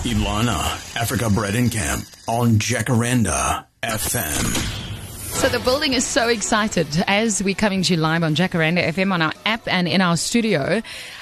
Ilana, Africa Bredenkamp on Jacaranda FM. So the building is so excited as we're coming to you live on Jacaranda FM on our app and in our studio.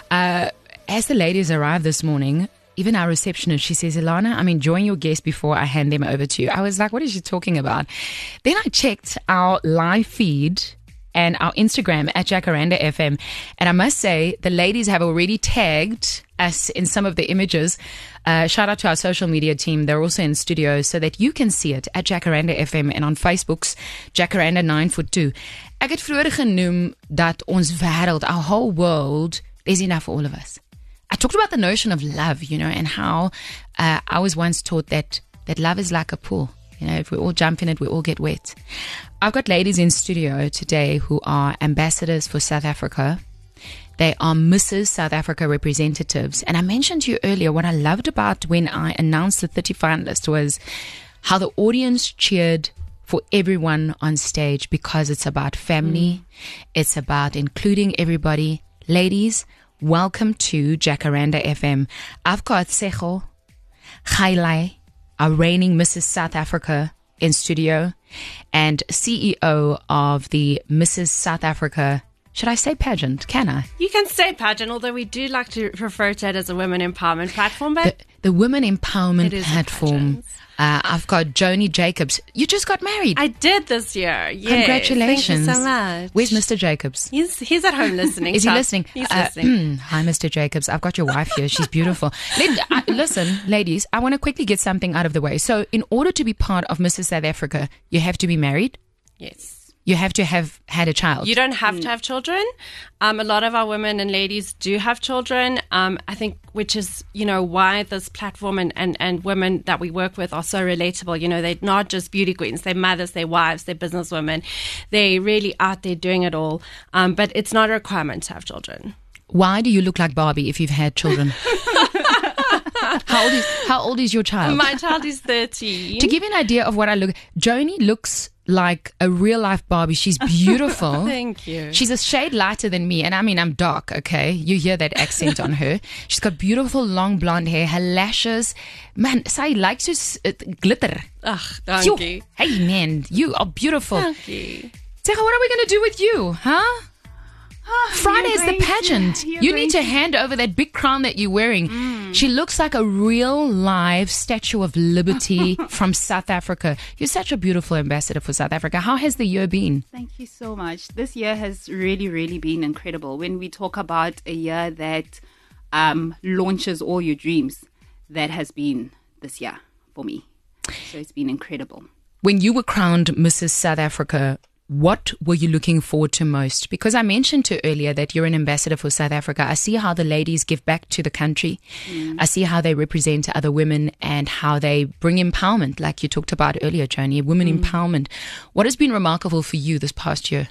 As the ladies arrived this morning, even our receptionist, she says, Ilana, I'm enjoying your guests before I hand them over to you. I was like, what is she talking about? Then I checked our live feed and our Instagram at Jacaranda FM. And I must say, the ladies have already tagged us in some of the images. Shout out to our social media team. They're also in studio so that you can see it at Jacaranda FM and on Facebook's Jacaranda 942. Ek het vroeër genoem dat ons wêreld, our whole world, there's enough for all of us. I talked about the notion of love, and how I was once taught that love is like a pool. If we all jump in it, we all get wet. I've got ladies in studio today who are ambassadors for South Africa. They are Mrs. South Africa representatives. And I mentioned to you earlier, what I loved about when I announced the 30 finalists was how the audience cheered for everyone on stage because it's about family. It's about including everybody. Ladies, welcome to Jacaranda FM. I've got Secho, Khailai, our reigning Mrs. South Africa in studio, and CEO of the Mrs. South Africa, should I say pageant? Can I? You can say pageant, although we do like to refer to it as a women empowerment platform. But the women empowerment platform. I've got Joni Jacobs. You just got married. I did this year. Yes. Congratulations. Thank you so much. Where's Mr. Jacobs? He's at home listening. Is he listening? He's listening. Hi, Mr. Jacobs. I've got your wife here. She's beautiful. Listen, ladies, I want to quickly get something out of the way. So in order to be part of Mrs. South Africa, you have to be married? Yes. You have to have had a child. You don't have to have children. A lot of our women and ladies do have children. I think, which is, why this platform and women that we work with are so relatable. They're not just beauty queens. They're mothers, they're wives, they're businesswomen. They're really out there doing it all. But it's not a requirement to have children. Why do you look like Barbie if you've had children? How old is your child? My child is 13. To give you an idea of what I look, Joni looks like a real life Barbie. She's beautiful. Thank you. She's a shade lighter than me, and I mean, I'm dark, okay? You hear that accent on her. She's got beautiful long blonde hair, her lashes. Man, sy likes to glitter. Ugh, thank you. Hey, man, you are beautiful. Thank you. Secha, what are we going to do with you, huh? Friday is the pageant. You need to hand over that big crown that you're wearing. She looks like a real live Statue of Liberty from South Africa. You're such a beautiful ambassador for South Africa. How has the year been? Thank you so much. This year has really, really been incredible. When we talk about a year that launches all your dreams, that has been this year for me. So it's been incredible. When you were crowned Mrs. South Africa, what were you looking forward to most? Because I mentioned to earlier that you're an ambassador for South Africa. I see how the ladies give back to the country. I see how they represent other women and how they bring empowerment, like you talked about earlier, Joni, women empowerment. What has been remarkable for you this past year?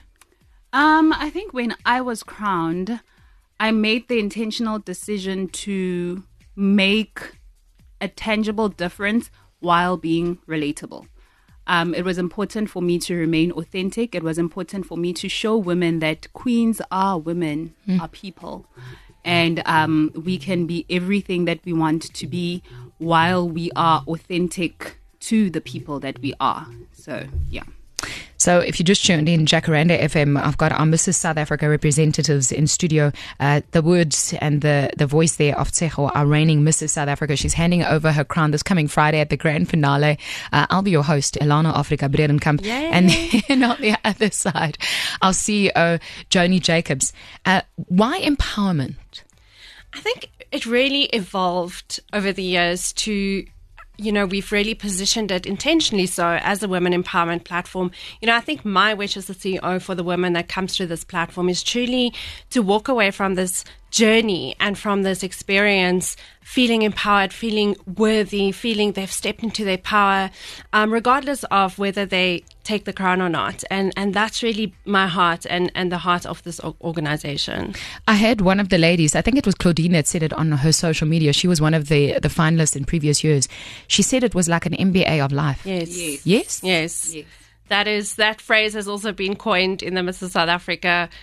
I think when I was crowned, I made the intentional decision to make a tangible difference while being relatable. It was important for me to remain authentic. It was important for me to show women that queens are women, are people. And we can be everything that we want to be while we are authentic to the people that we are. So, yeah. So if you just tuned in, Jacaranda FM, I've got our Mrs. South Africa representatives in studio. The words and the voice there of Tsecho, our reigning Mrs. South Africa. She's handing over her crown this coming Friday at the grand finale. I'll be your host, Ilana Africa Bredenkamp. And then on the other side, our CEO, Joni Jacobs. Why empowerment? I think it really evolved over the years to... we've really positioned it intentionally so as a women empowerment platform. I think my wish as the CEO for the women that comes through this platform is truly to walk away from this journey and from this experience feeling empowered, feeling worthy, feeling they've stepped into their power, regardless of whether they take the crown or not. And that's really my heart and the heart of this organization. I had one of the ladies, I think it was Claudine that said it on her social media. She was one of the finalists in previous years. She said it was like an MBA of life. Yes. That phrase has also been coined in the Mrs. South Africa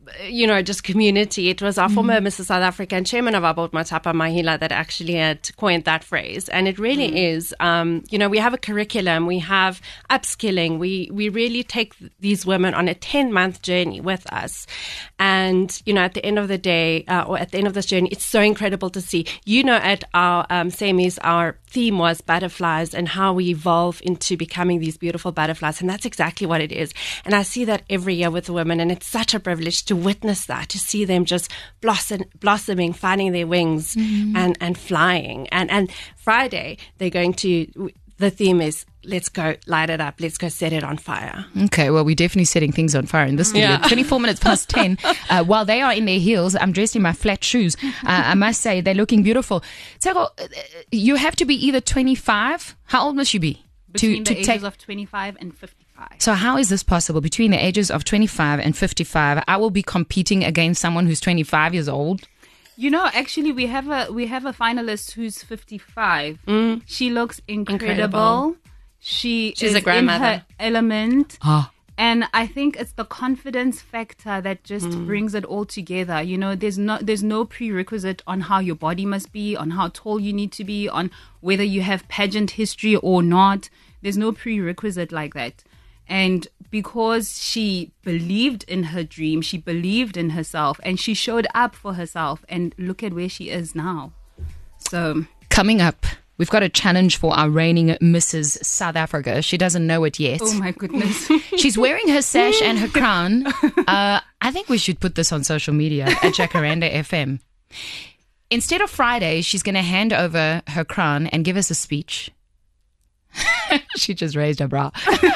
just community. It was our former Mrs. South Africa and chairman of our board, Matapa Mahila, that actually had coined that phrase. And it really is, we have a curriculum, we have upskilling, we really take these women on a 10-month journey with us. And, at the end of the day, or at the end of this journey, it's so incredible to see. At our Semis, our theme was butterflies and how we evolve into becoming these beautiful butterflies. And that's exactly what it is. And I see that every year with the women, and it's such a privilege to witness that, to see them just blossoming, finding their wings and flying. And Friday, the theme is, let's go light it up. Let's go set it on fire. Okay, well, we're definitely setting things on fire in this studio. 24 minutes past 10. While they are in their heels, I'm dressed in my flat shoes. I must say, they're looking beautiful. Tshego, you have to be either 25. How old must you be? Between the ages of 25 and 55. So how is this possible? Between the ages of 25 and 55, I will be competing against someone who's 25 years old. Actually, we have a finalist who's 55. She looks incredible. She's a grandmother. In her element. And I think it's the confidence factor that just brings it all together. There's no prerequisite on how your body must be, on how tall you need to be, on whether you have pageant history or not. There's no prerequisite like that. And because she believed in her dream, she believed in herself, and she showed up for herself, and look at where she is now. So coming up, we've got a challenge for our reigning Mrs. South Africa. She doesn't know it yet. Oh my goodness. She's wearing her sash and her crown. I think we should put this on social media at Jacaranda FM. Instead of Friday, she's going to hand over her crown and give us a speech. She just raised her brow.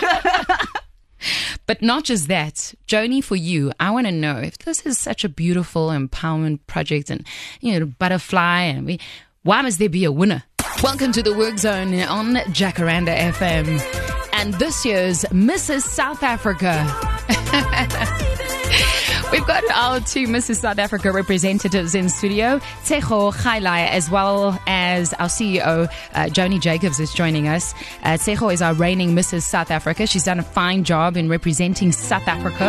But not just that. Joni, for you, I want to know if this is such a beautiful empowerment project and, butterfly, and why must there be a winner? Welcome to the Work Zone on Jacaranda FM. And this year's Mrs. South Africa. We've got our two Mrs. South Africa representatives in studio. Tshego Kgailai, as well as our CEO, Joni Jacobs, is joining us. Tshego is our reigning Mrs. South Africa. She's done a fine job in representing South Africa.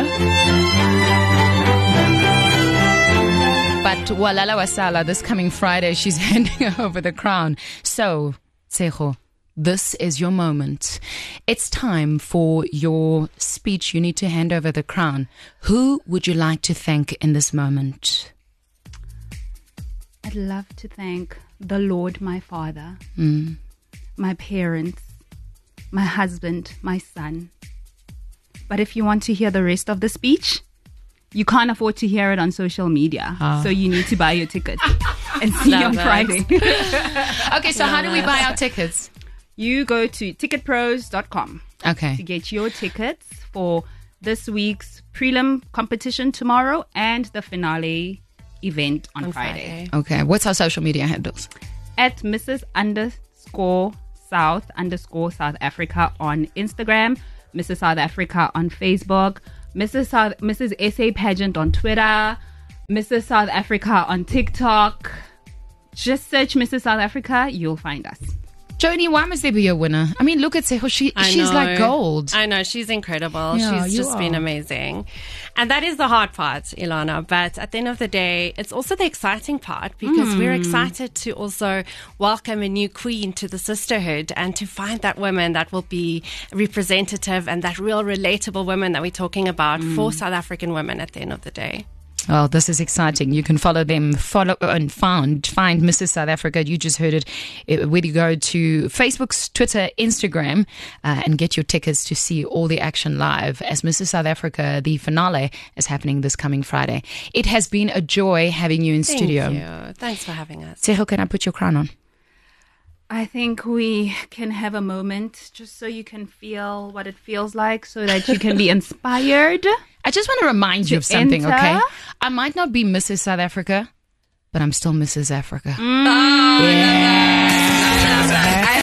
But Walala Wasala, this coming Friday, she's handing over the crown. So, Tshego, this is your moment. It's time for your speech. You need to hand over the crown. Who would you like to thank in this moment? I'd love to thank the Lord, my Father, my parents, my husband, my son. But if you want to hear the rest of the speech, you can't afford to hear it on social media. So you need to buy your ticket and see you on Friday. Okay, so how do we buy our tickets? You go to ticketpros.com to get your tickets for this week's prelim competition tomorrow and the finale event on Friday. Okay, what's our social media handles? At Mrs._South_South Africa on Instagram, Mrs. South Africa on Facebook, Mrs. SA Pageant on Twitter, Mrs. South Africa on TikTok. Just search Mrs. South Africa, you'll find us. Joni, why must there be a winner? I mean, look at Tshego. She's like gold. I know. She's incredible. Yeah, she's just been amazing. And that is the hard part, Ilana. But at the end of the day, it's also the exciting part because we're excited to also welcome a new queen to the sisterhood and to find that woman that will be representative and that real relatable woman that we're talking about for South African women at the end of the day. Oh, this is exciting. You can follow them, and find Mrs. South Africa. You just heard it. Where you go to Facebook, Twitter, Instagram, and get your tickets to see all the action live as Mrs. South Africa. The finale is happening this coming Friday. It has been a joy having you in studio. Thank you. Thanks for having us. Tshego, can I put your crown on? I think we can have a moment just so you can feel what it feels like so that you can be inspired. I just want to remind you of something, okay? I might not be Mrs. South Africa, but I'm still Mrs. Africa. Oh, yeah.